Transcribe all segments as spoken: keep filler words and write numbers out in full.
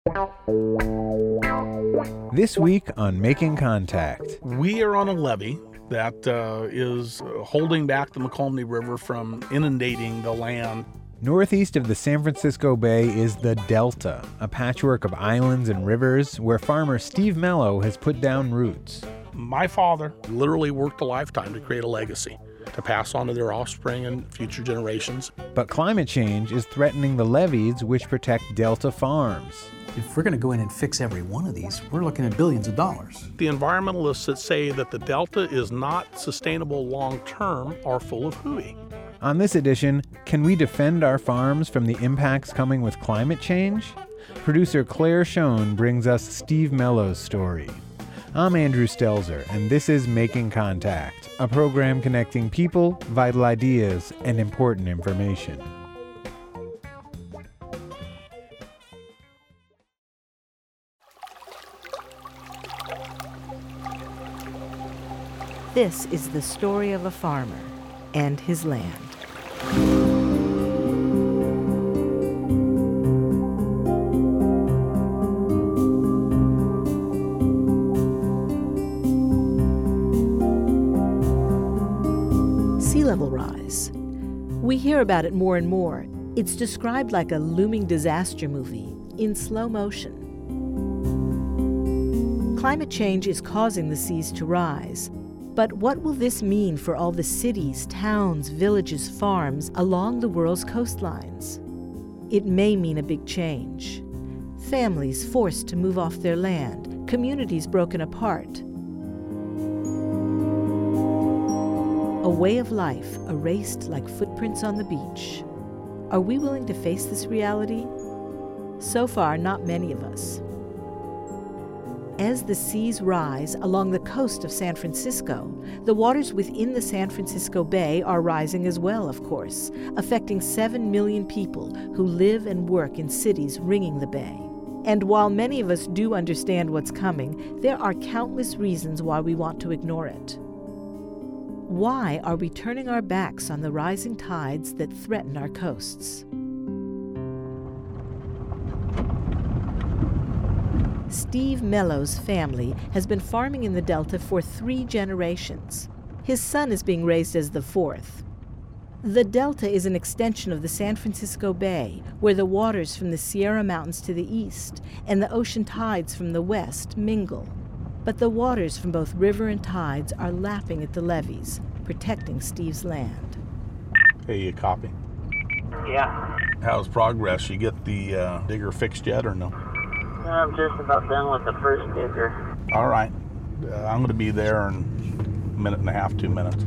This week on Making Contact. We are on a levee that uh, is holding back the Mokelumne River from inundating the land. Northeast of the San Francisco Bay is the Delta, a patchwork of islands and rivers where farmer Steve Mello has put down roots. My father literally worked a lifetime to create a legacy, to pass on to their offspring and future generations. But climate change is threatening the levees which protect Delta farms. If we're going to go in and fix every one of these, we're looking at billions of dollars. The environmentalists that say that the Delta is not sustainable long-term are full of hooey. On this edition, can we defend our farms from the impacts coming with climate change? Producer Claire Schoen brings us Steve Mello's story. I'm Andrew Stelzer, and this is Making Contact, a program connecting people, vital ideas, and important information. This is the story of a farmer and his land. Sea level rise. We hear about it more and more. It's described like a looming disaster movie in slow motion. Climate change is causing the seas to rise. But what will this mean for all the cities, towns, villages, farms along the world's coastlines? It may mean a big change. Families forced to move off their land, communities broken apart. A way of life erased like footprints on the beach. Are we willing to face this reality? So far, not many of us. As the seas rise along the coast of San Francisco, the waters within the San Francisco Bay are rising as well, of course, affecting seven million people who live and work in cities ringing the bay. And while many of us do understand what's coming, there are countless reasons why we want to ignore it. Why are we turning our backs on the rising tides that threaten our coasts? Steve Mello's family has been farming in the Delta for three generations. His son is being raised as the fourth. The Delta is an extension of the San Francisco Bay, where the waters from the Sierra Mountains to the east and the ocean tides from the west mingle. But the waters from both river and tides are lapping at the levees, protecting Steve's land. Hey, you copy? Yeah. How's progress? You get the uh, digger fixed yet or no? I'm just about done with the first digger. All right. Uh, I'm going to be there in a minute and a half, two minutes.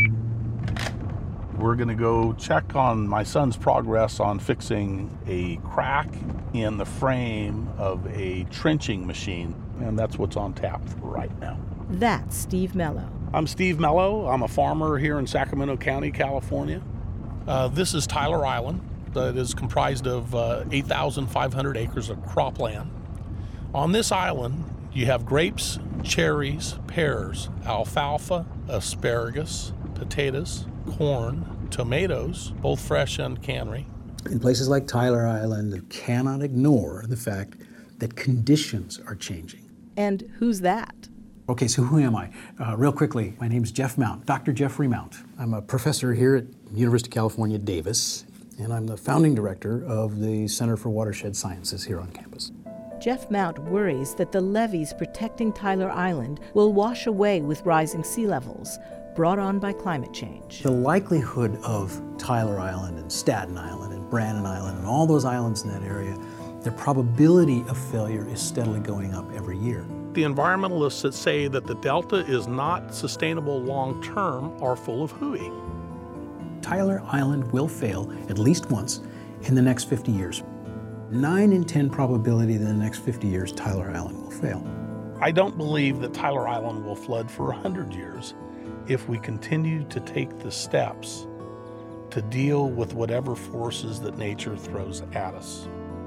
We're going to go check on my son's progress on fixing a crack in the frame of a trenching machine, and that's what's on tap right now. That's Steve Mello. I'm Steve Mello. I'm a farmer here in Sacramento County, California. Uh, this is Tyler Island. That is comprised of uh, eight thousand five hundred acres of cropland. On this island, you have grapes, cherries, pears, alfalfa, asparagus, potatoes, corn, tomatoes, both fresh and cannery. In places like Tyler Island, you cannot ignore the fact that conditions are changing. And who's that? Okay, so who am I? Uh, real quickly, my name's Jeff Mount, Doctor Jeffrey Mount. I'm a professor here at University of California, Davis, and I'm the founding director of the Center for Watershed Sciences here on campus. Jeff Mount worries that the levees protecting Tyler Island will wash away with rising sea levels, brought on by climate change. The likelihood of Tyler Island and Staten Island and Brannan Island and all those islands in that area, the probability of failure is steadily going up every year. The environmentalists that say that the Delta is not sustainable long-term are full of hooey. Tyler Island will fail at least once in the next fifty years. nine in ten probability that in the next fifty years, Tyler Island will fail. I don't believe that Tyler Island will flood for one hundred years if we continue to take the steps to deal with whatever forces that nature throws at us.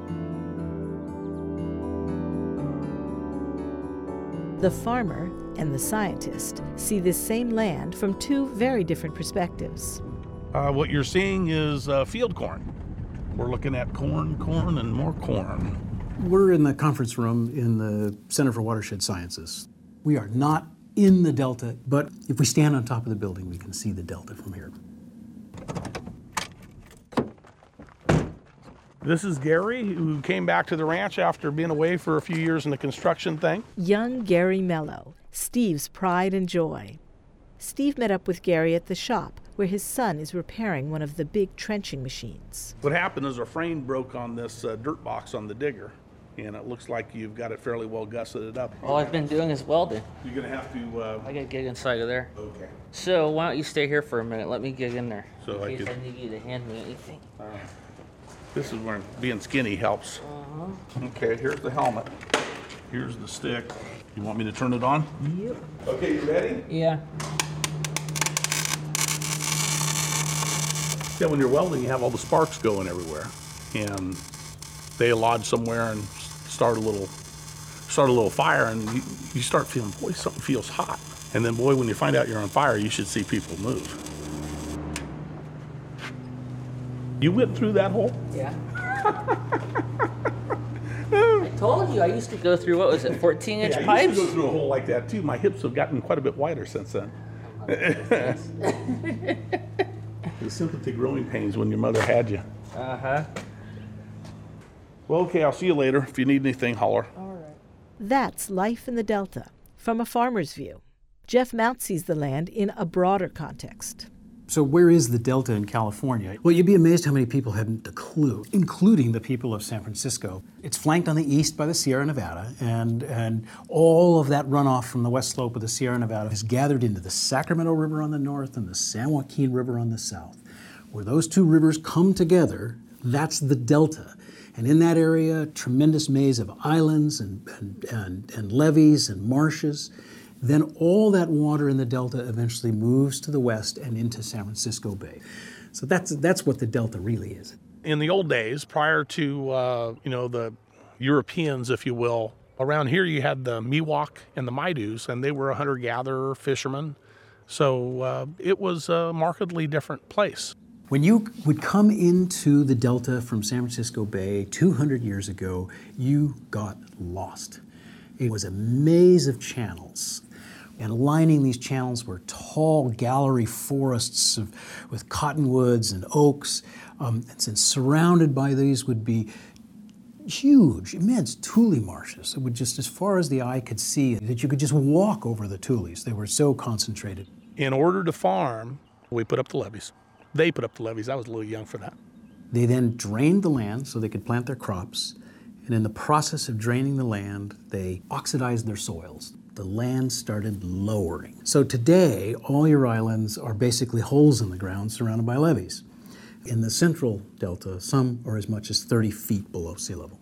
The farmer and the scientist see this same land from two very different perspectives. Uh, what you're seeing is uh, field corn. We're looking at corn, corn, and more corn. We're in the conference room in the Center for Watershed Sciences. We are not in the delta, but if we stand on top of the building, we can see the delta from here. This is Gary, who came back to the ranch after being away for a few years in the construction thing. Young Gary Mello, Steve's pride and joy. Steve met up with Gary at the shop, where his son is repairing one of the big trenching machines. What happened is a frame broke on this uh, dirt box on the digger, and it looks like you've got it fairly well gusseted up. All I've been doing is welding. You're gonna have to... Uh, I gotta get inside of there. okay. So why don't you stay here for a minute? Let me get in there. So in I case could- I need you to hand me anything. Uh, this is where being skinny helps. Uh-huh. Okay, here's the helmet. Here's the stick. You want me to turn it on? Yep. Okay, you ready? Yeah. Yeah, when you're welding, you have all the sparks going everywhere, and they lodge somewhere and start a little, start a little fire, and you, you start feeling, boy, something feels hot. And then, boy, when you find out you're on fire, you should see people move. You went through that hole? Yeah. I told you I used to go through, what was it, fourteen inch Yeah, I pipes? used to go through a hole like that too. My hips have gotten quite a bit wider since then. The sympathy growing pains when your mother had you. Uh-huh. Well, okay, I'll see you later. If you need anything, holler. That's life in the Delta, from a farmer's view. Jeff Mount sees the land in a broader context. So where is the delta in California? Well, you'd be amazed how many people haven't a clue, including the people of San Francisco. It's flanked on the east by the Sierra Nevada, and, and all of that runoff from the west slope of the Sierra Nevada is gathered into the Sacramento River on the north and the San Joaquin River on the south. Where those two rivers come together, that's the delta. And in that area, a tremendous maze of islands and, and, and, and levees and marshes. Then all that water in the delta eventually moves to the west and into San Francisco Bay. So that's that's what the delta really is. In the old days, prior to uh, you know the Europeans, if you will, around here you had the Miwok and the Maidus, and they were a hunter-gatherer, fishermen. So uh, it was a markedly different place. When you would come into the delta from San Francisco Bay two hundred years ago, you got lost. It was a maze of channels. And lining these channels were tall gallery forests of, with cottonwoods and oaks. Um, and surrounded by these would be huge, immense tule marshes. It would just, as far as the eye could see, that you could just walk over the tules. They were so concentrated. In order to farm, we put up the levees. They put up the levees. I was a little young for that. They then drained the land so they could plant their crops. And in the process of draining the land, they oxidized their soils. The land started lowering. So today, all your islands are basically holes in the ground surrounded by levees. In the central delta, some are as much as thirty feet below sea level.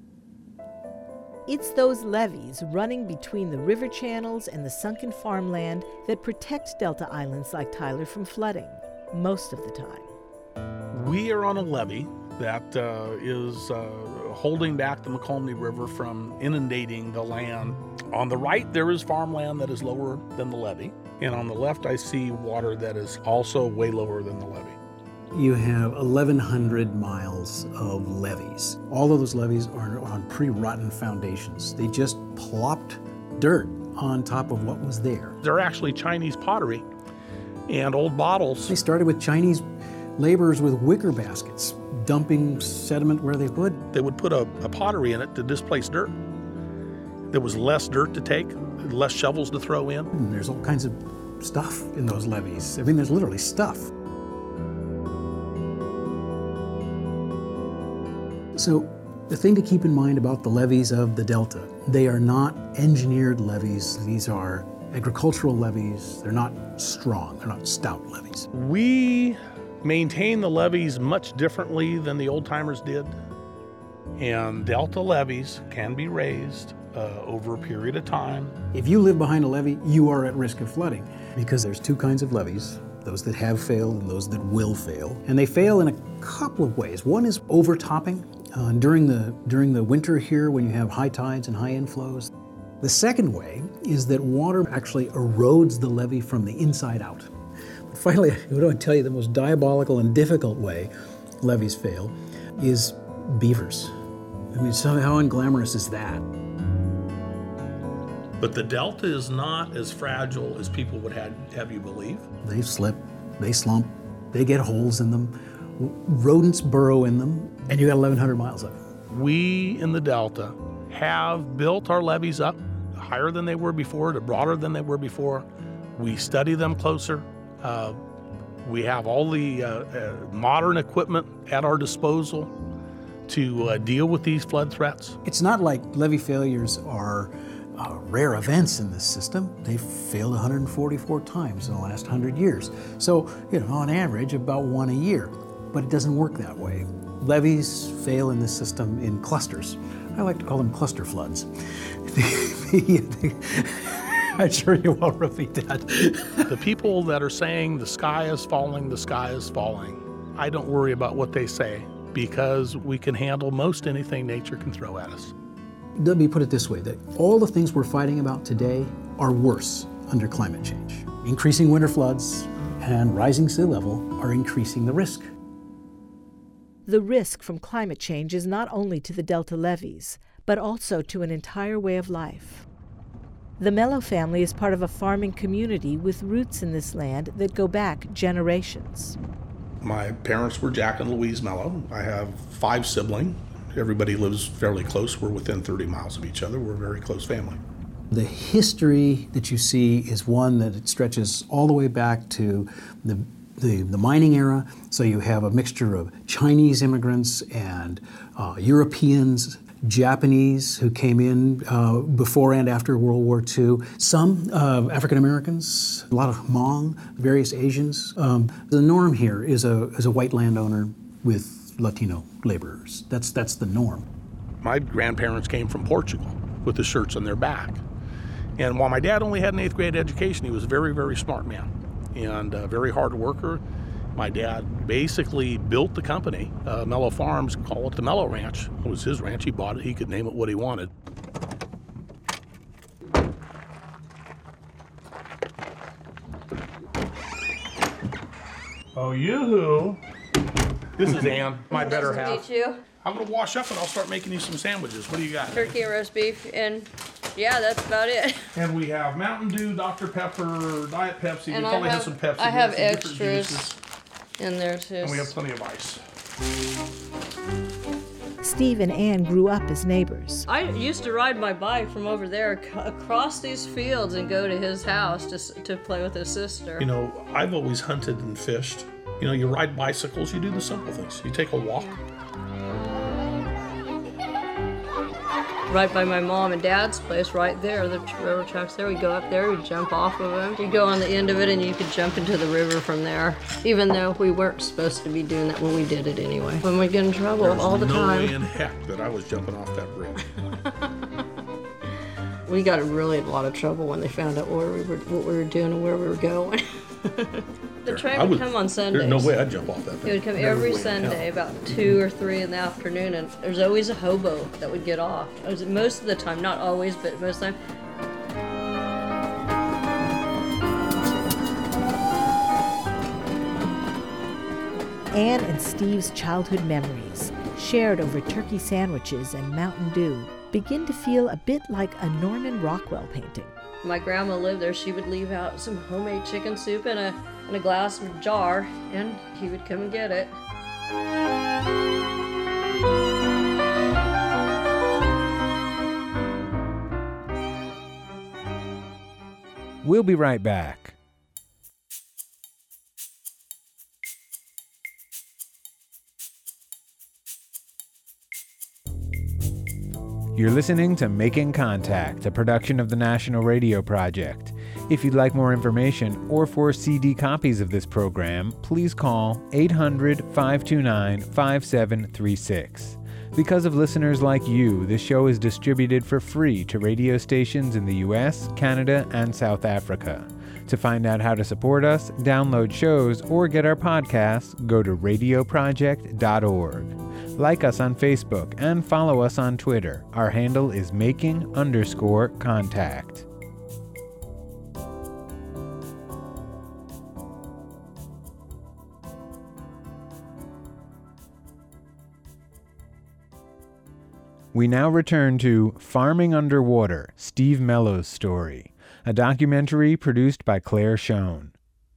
It's those levees running between the river channels and the sunken farmland that protect delta islands like Tyler from flooding, most of the time. We are on a levee that uh, is uh, holding back the Mokelumne River from inundating the land. On the right, there is farmland that is lower than the levee. And on the left, I see water that is also way lower than the levee. You have eleven hundred miles of levees. All of those levees are on pre-rotten foundations. They just plopped dirt on top of what was there. They're actually Chinese pottery and old bottles. They started with Chinese laborers with wicker baskets, dumping sediment where they could. They would put a, a pottery in it to displace dirt. There was less dirt to take, less shovels to throw in. And there's all kinds of stuff in those levees. I mean, there's literally stuff. So the thing to keep in mind about the levees of the delta, they are not engineered levees. These are agricultural levees. They're not strong. They're not stout levees. We maintain the levees much differently than the old timers did. And delta levees can be raised uh, over a period of time. If you live behind a levee, you are at risk of flooding because there's two kinds of levees, those that have failed and those that will fail. And they fail in a couple of ways. One is overtopping. Uh, during the during the winter here when you have high tides and high inflows. The second way is that water actually erodes the levee from the inside out. But finally, I would tell you the most diabolical and difficult way levees fail is beavers. I mean, so how unglamorous is that? But the delta is not as fragile as people would have, have you believe. They slip, they slump, they get holes in them, rodents burrow in them, and you got eleven hundred miles of it. We in the delta have built our levees up higher than they were before, to broader than they were before. We study them closer. Uh, we have all the uh, uh, modern equipment at our disposal to uh, deal with these flood threats. It's not like levee failures are uh, rare events in this system. They've failed one hundred forty-four times in the last one hundred years. So, you know, on average, about one a year. But it doesn't work that way. Levees fail in this system in clusters. I like to call them cluster floods. I'm sure you won't repeat that. The people that are saying the sky is falling, the sky is falling, I don't worry about what they say, because we can handle most anything nature can throw at us. Let me put it this way, that all the things we're fighting about today are worse under climate change. Increasing winter floods and rising sea level are increasing the risk. The risk from climate change is not only to the delta levees, but also to an entire way of life. The Mello family is part of a farming community with roots in this land that go back generations. My parents were Jack and Louise Mello. I have five siblings. Everybody lives fairly close. We're within thirty miles of each other. We're a very close family. The history that you see is one that it stretches all the way back to the The, the mining era, so you have a mixture of Chinese immigrants and uh, Europeans, Japanese who came in uh, before and after World War Two, some uh, African Americans, a lot of Hmong, various Asians. Um, the norm here is a, is a white landowner with Latino laborers. That's, that's the norm. My grandparents came from Portugal with the shirts on their back. And while my dad only had an eighth grade education, he was a very, very smart man and a very hard worker. My dad basically built the company, uh, Mello Farms, call it the Mello Ranch. It was his ranch, he bought it, he could name it what he wanted. Oh, yoo-hoo. This is Ann, my better Nice to half. meet you. I'm gonna wash up and I'll start making you some sandwiches. What do you got? Turkey and roast beef, and yeah, that's about it. And we have Mountain Dew, Doctor Pepper, Diet Pepsi. And we I probably have, have some Pepsi. I We have some different extras juices. in there too. And we have plenty of ice. Steve and Ann grew up as neighbors. I used to ride my bike from over there ac- across these fields and go to his house to, s- to play with his sister. You know, I've always hunted and fished. You know, you ride bicycles, you do the simple things. You take a walk. Right by my mom and dad's place, right there, the tr- railroad tracks there. We go up there, we jump off of them. You go on the end of it and you could jump into the river from there, even though we weren't supposed to be doing that when we did it anyway. When we get in trouble There's all the no time. way in heck that I was jumping off that bridge. We got in really a lot of trouble when they found out where we were, what we were doing and where we were going. The train I would was- come on Sundays. There's no way I'd jump off that It thing. would come Never every way in hell. Sunday about two or three in the afternoon, and there's always a hobo that would get off. It was most of the time, not always, but most of the time. Ann and Steve's childhood memories, shared over turkey sandwiches and Mountain Dew, begin to feel a bit like a Norman Rockwell painting. My grandma lived there. She would leave out some homemade chicken soup in a in a glass jar, and he would come and get it. We'll be right back. You're listening to Making Contact, a production of the National Radio Project. If you'd like more information or for C D copies of this program, please call eight hundred, five two nine, five seven three six. Because of listeners like you, this show is distributed for free to radio stations in the U S, Canada, and South Africa. To find out how to support us, download shows, or get our podcasts, go to radio project dot org. Like us on Facebook and follow us on Twitter. Our handle is making underscore contact. We now return to Farming Underwater, Steve Mellow's story, a documentary produced by Claire Schoen.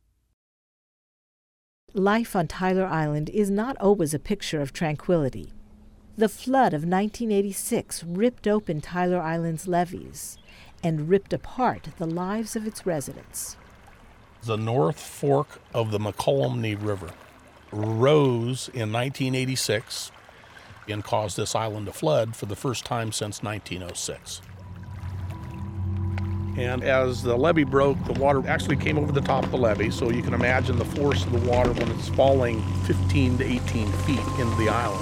Life on Tyler Island is not always a picture of tranquility. The flood of nineteen eighty-six ripped open Tyler Island's levees and ripped apart the lives of its residents. The North Fork of the Mokelumne River rose in nineteen eighty-six and caused this island to flood for the first time since nineteen oh six. And as the levee broke, the water actually came over the top of the levee, so you can imagine the force of the water when it's falling fifteen to eighteen feet into the island.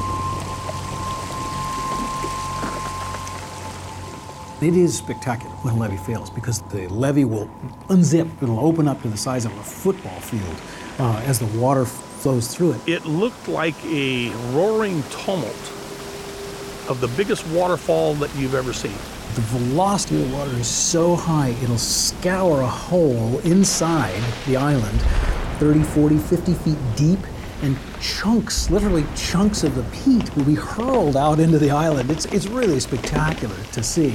It is spectacular when a levee fails because the levee will unzip, it'll open up to the size of a football field uh, as the water flows through it. It looked like a roaring tumult of the biggest waterfall that you've ever seen. The velocity of the water is so high, it'll scour a hole inside the island, thirty, forty, fifty feet deep, and chunks, literally chunks of the peat will be hurled out into the island. It's, it's really spectacular to see.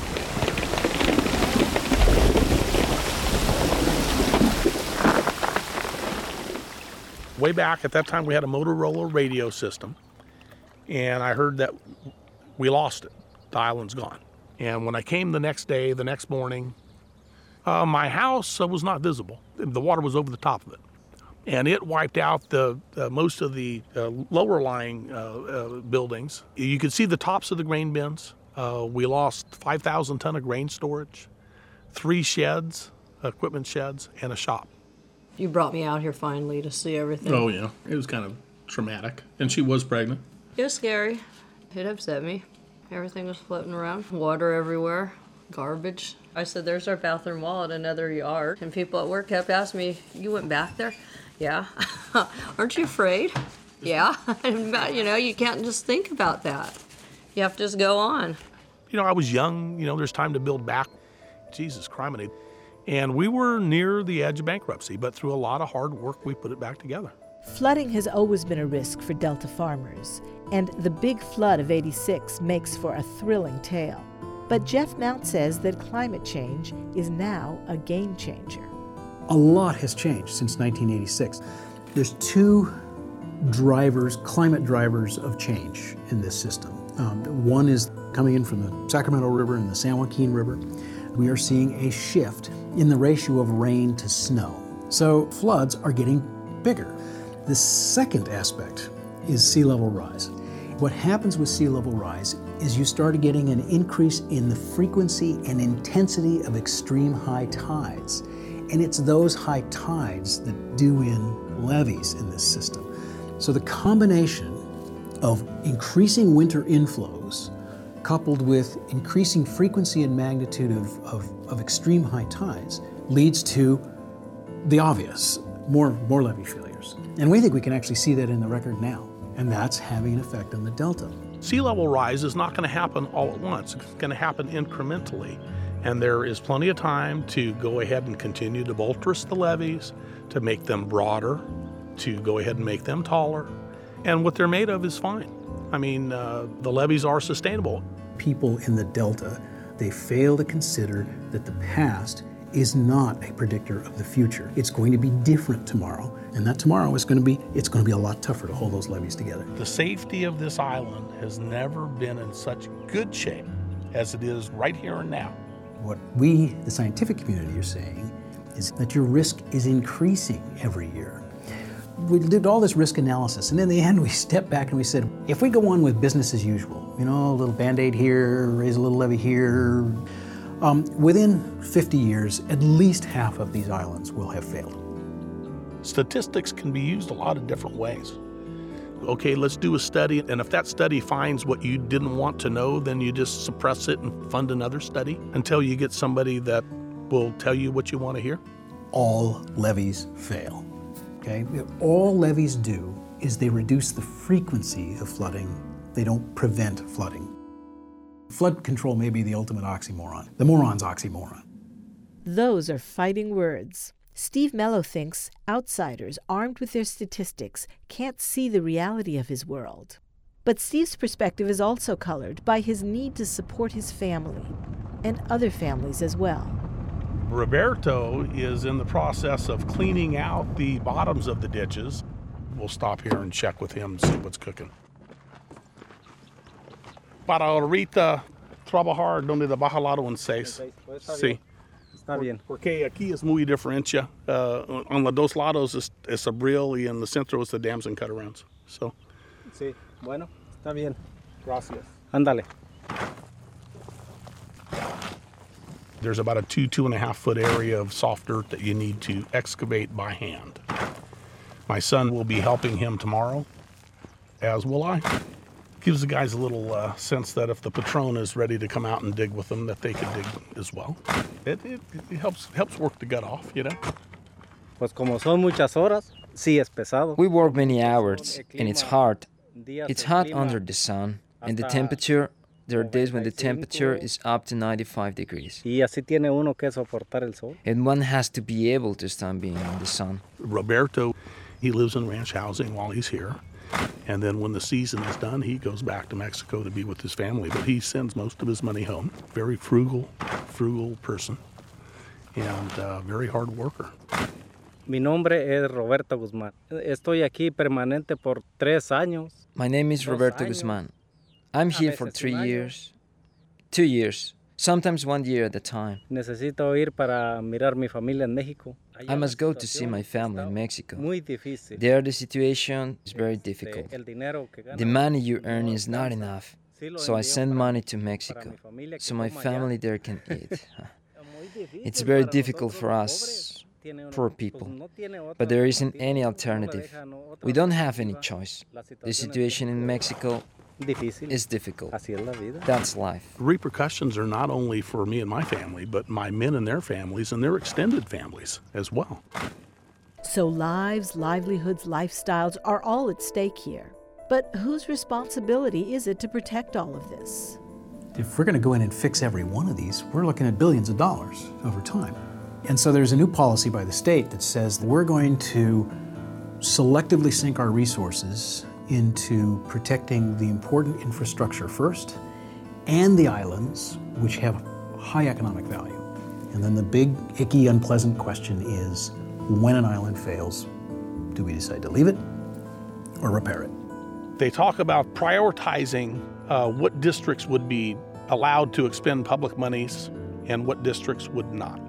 Way back at that time, we had a Motorola radio system, and I heard that we lost it. The island's gone. And when I came the next day, the next morning, uh, my house uh, was not visible. The water was over the top of it. And it wiped out the uh, most of the uh, lower lying uh, uh, buildings. You could see the tops of the grain bins. Uh, we lost five thousand ton of grain storage, three sheds, equipment sheds, and a shop. You brought me out here finally to see everything. Oh, yeah. It was kind of traumatic. And she was pregnant. It was scary. It upset me. Everything was floating around. Water everywhere. Garbage. I said, there's our bathroom wall in another yard. And people at work kept asking me, you went back there? Yeah. Aren't you afraid? Yeah. You know, you can't just think about that. You have to just go on. You know, I was young. You know, there's time to build back. Jesus, criminy. And we were near the edge of bankruptcy, but through a lot of hard work, we put it back together. Flooding has always been a risk for Delta farmers, and the big flood of eighty-six makes for a thrilling tale. But Jeff Mount says that climate change is now a game changer. A lot has changed since nineteen eighty-six. There's two drivers, climate drivers of change in this system. Um, one is coming in from the Sacramento River and the San Joaquin River. We are seeing a shift in the ratio of rain to snow. So floods are getting bigger. The second aspect is sea level rise. What happens with sea level rise is you start getting an increase in the frequency and intensity of extreme high tides. And it's those high tides that do in levees in this system. So the combination of increasing winter inflows coupled with increasing frequency and magnitude of, of, of extreme high tides leads to the obvious, more, more levee failures. And we think we can actually see that in the record now, and that's having an effect on the Delta. Sea level rise is not going to happen all at once. It's going to happen incrementally, and there is plenty of time to go ahead and continue to buttress the levees, to make them broader, to go ahead and make them taller, and what they're made of is fine. I mean, uh, the levees are sustainable. People in the Delta, they fail to consider that the past is not a predictor of the future. It's going to be different tomorrow, and that tomorrow is going to be, it's going to be a lot tougher to hold those levees together. The safety of this island has never been in such good shape as it is right here and now. What we, the scientific community, are saying is that your risk is increasing every year. We did all this risk analysis, and in the end we stepped back and we said, if we go on with business as usual, you know, a little Band-Aid here, raise a little levee here, um, within fifty years, at least half of these islands will have failed. Statistics can be used a lot of different ways. Okay, let's do a study, and if that study finds what you didn't want to know, then you just suppress it and fund another study until you get somebody that will tell you what you want to hear. All levees fail. Okay? All levees do is they reduce the frequency of flooding. They don't prevent flooding. Flood control may be the ultimate oxymoron. The moron's oxymoron. Those are fighting words. Steve Mellow thinks outsiders armed with their statistics can't see the reality of his world. But Steve's perspective is also colored by his need to support his family and other families as well. Roberto is in the process of cleaning out the bottoms of the ditches. We'll stop here and check with him and see what's cooking. Para ahorita trabajar donde trabaja lado en seis. Sí. Está bien. Porque aquí es muy diferencia. Uh, on los dos lados es, es abril y en el centro es the dams and cut-arounds. So. Sí, bueno, está bien. Gracias. Ándale. There's about a two, two and a half foot area of soft dirt that you need to excavate by hand. My son will be helping him tomorrow, as will I. Gives the guys a little uh, sense that if the patron is ready to come out and dig with them, that they can dig as well. It, it, it helps helps work the gut off, you know. Pues como son muchas horas, sí es pesado. We work many hours, and it's hard. It's hot under the sun, and the temperature, there are days when the temperature is up to ninety-five degrees. Y así tiene uno que soportar el sol. And one has to be able to stand being in the sun. Roberto, he lives in ranch housing while he's here. And then when the season is done, he goes back to Mexico to be with his family. But he sends most of his money home. Very frugal, frugal person. And uh, very hard worker. Mi nombre es Roberto Guzmán. Estoy aquí permanente por tres años. My name is Roberto Guzmán. I'm here for three years, two years, sometimes one year at a time. Necesito ir para mirar mi familia en México. I must go to see my family in Mexico. There the situation is very difficult. The money you earn is not enough, so I send money to Mexico, so my family there can eat. It's very difficult for us, poor people, but there isn't any alternative. We don't have any choice. The situation in Mexico is difficult. That's life. The repercussions are not only for me and my family, but my men and their families and their extended families as well. So lives, livelihoods, lifestyles are all at stake here. But whose responsibility is it to protect all of this? If we're going to go in and fix every one of these, we're looking at billions of dollars over time. And so there's a new policy by the state that says we're going to selectively sink our resources into protecting the important infrastructure first and the islands, which have high economic value. And then the big, icky, unpleasant question is, when an island fails, do we decide to leave it or repair it? They talk about prioritizing uh, what districts would be allowed to expend public monies and what districts would not.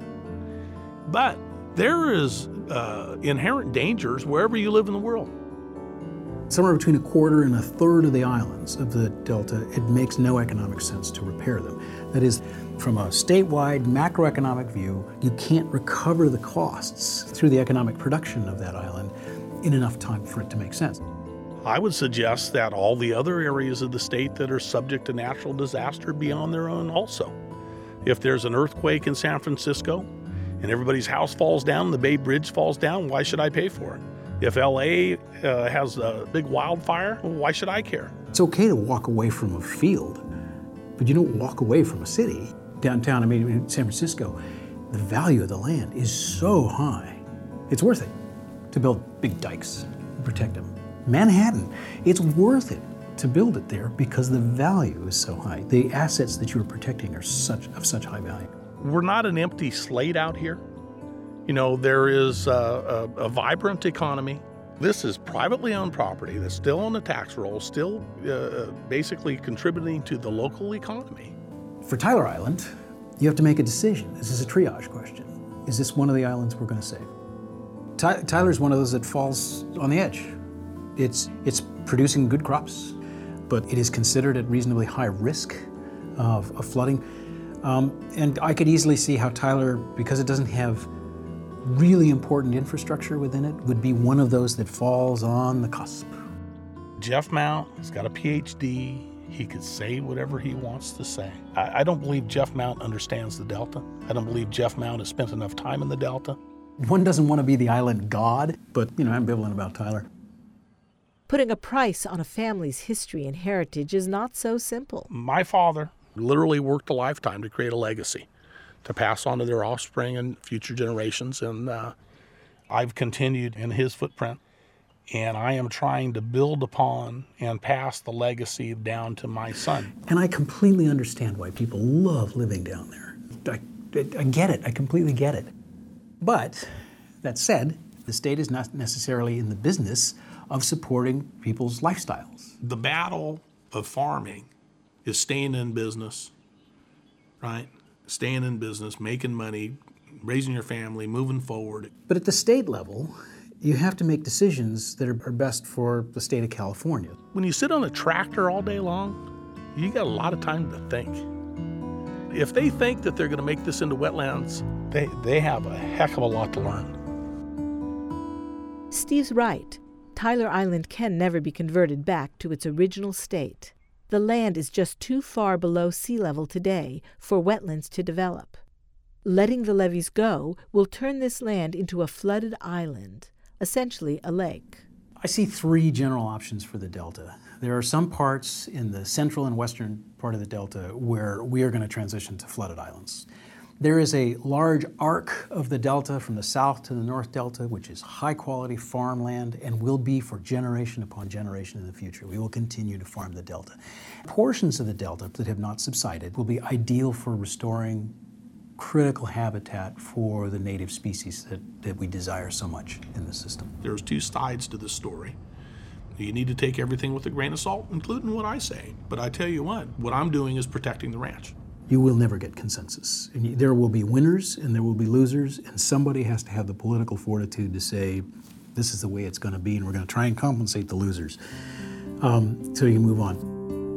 But there is uh, inherent dangers wherever you live in the world. Somewhere between a quarter and a third of the islands of the Delta, it makes no economic sense to repair them. That is, from a statewide macroeconomic view, you can't recover the costs through the economic production of that island in enough time for it to make sense. I would suggest that all the other areas of the state that are subject to natural disaster be on their own also. If there's an earthquake in San Francisco and everybody's house falls down, the Bay Bridge falls down, why should I pay for it? If L A uh, has a big wildfire, well, why should I care? It's okay to walk away from a field, but you don't walk away from a city. Downtown, I mean, in San Francisco, the value of the land is so high. It's worth it to build big dikes and protect them. Manhattan, it's worth it to build it there because the value is so high. The assets that you're protecting are such of such high value. We're not an empty slate out here. You know, there is a, a, a vibrant economy. This is privately owned property that's still on the tax roll, still uh, basically contributing to the local economy. For Tyler Island, you have to make a decision. This is a triage question. Is this one of the islands we're going to save? Ty- Tyler's one of those that falls on the edge. It's, it's producing good crops, but it is considered at reasonably high risk of, of flooding. Um, and I could easily see how Tyler, because it doesn't have really important infrastructure within it, would be one of those that falls on the cusp. Jeff Mount has got a P H D. He could say whatever he wants to say. I, I don't believe Jeff Mount understands the Delta. I don't believe Jeff Mount has spent enough time in the Delta. One doesn't want to be the island god, but, you know, I'm ambivalent about Tyler. Putting a price on a family's history and heritage is not so simple. My father literally worked a lifetime to create a legacy, to pass on to their offspring and future generations, and uh, I've continued in his footprint. And I am trying to build upon and pass the legacy down to my son. And I completely understand why people love living down there. I, I, I get it. I completely get it. But that said, the state is not necessarily in the business of supporting people's lifestyles. The battle of farming is staying in business, right? Staying in business, making money, raising your family, moving forward. But at the state level, you have to make decisions that are best for the state of California. When you sit on a tractor all day long, you got a lot of time to think. If they think that they're going to make this into wetlands, they, they have a heck of a lot to learn. Steve's right. Tyler Island can never be converted back to its original state. The land is just too far below sea level today for wetlands to develop. Letting the levees go will turn this land into a flooded island, essentially a lake. I see three general options for the Delta. There are some parts in the central and western part of the Delta where we are going to transition to flooded islands. There is a large arc of the Delta from the south to the North Delta, which is high-quality farmland and will be for generation upon generation in the future. We will continue to farm the Delta. Portions of the Delta that have not subsided will be ideal for restoring critical habitat for the native species that, that we desire so much in the system. There's two sides to this story. You need to take everything with a grain of salt, including what I say. But I tell you what, what I'm doing is protecting the ranch. You will never get consensus. And you, there will be winners and there will be losers, and somebody has to have the political fortitude to say, this is the way it's going to be, and we're going to try and compensate the losers. Um, so you move on.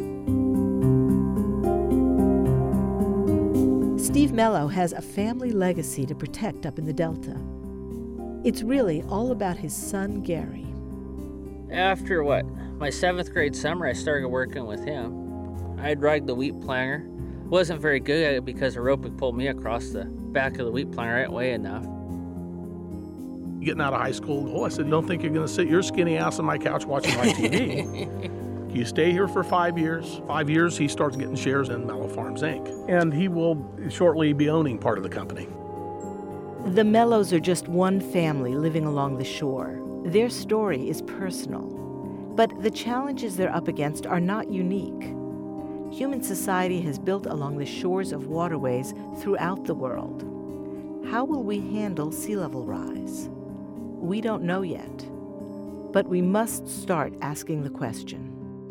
Steve Mello has a family legacy to protect up in the Delta. It's really all about his son, Gary. After what, my seventh grade summer, I started working with him. I'd ride the wheat planger. Wasn't very good at it because Aerobic pulled me across the back of the wheat planger. I didn't weigh enough. Getting out of high school, oh, I said, you don't think you're going to sit your skinny ass on my couch watching my T V? You stay here for five years. Five years, he starts getting shares in Mello Farms, Incorporated. And he will shortly be owning part of the company. The Mellos are just one family living along the shore. Their story is personal. But the challenges they're up against are not unique. Human society has built along the shores of waterways throughout the world. How will we handle sea level rise? We don't know yet. But we must start asking the question.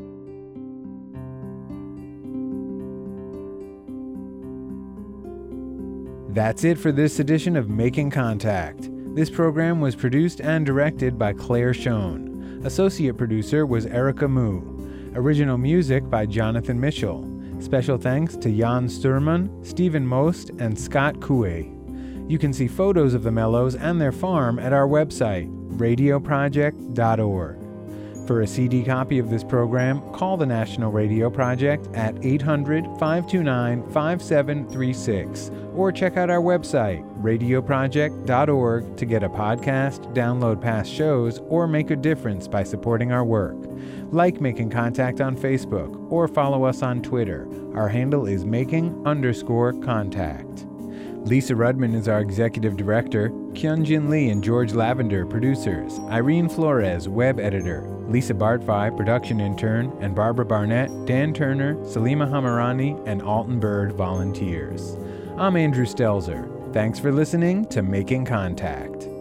That's it for this edition of Making Contact. This program was produced and directed by Claire Schoen. Associate producer was Erica Moo. Original music by Jonathan Mitchell. Special thanks to Jan Sturman, Stephen Most, and Scott Coué. You can see photos of the Mellos and their farm at our website, radio project dot org. For a C D copy of this program, call the National Radio Project at eight hundred, five two nine, five seven three six or check out our website, radio project dot org, to get a podcast, download past shows, or make a difference by supporting our work. Like Making Contact on Facebook or follow us on Twitter. Our handle is making underscore contact. Lisa Rudman is our executive director, Kyunjin Lee and George Lavender, producers, Irene Flores, web editor, Lisa Bartfi, production intern, and Barbara Barnett, Dan Turner, Salima Hamarani, and Alton Bird, volunteers. I'm Andrew Stelzer. Thanks for listening to Making Contact.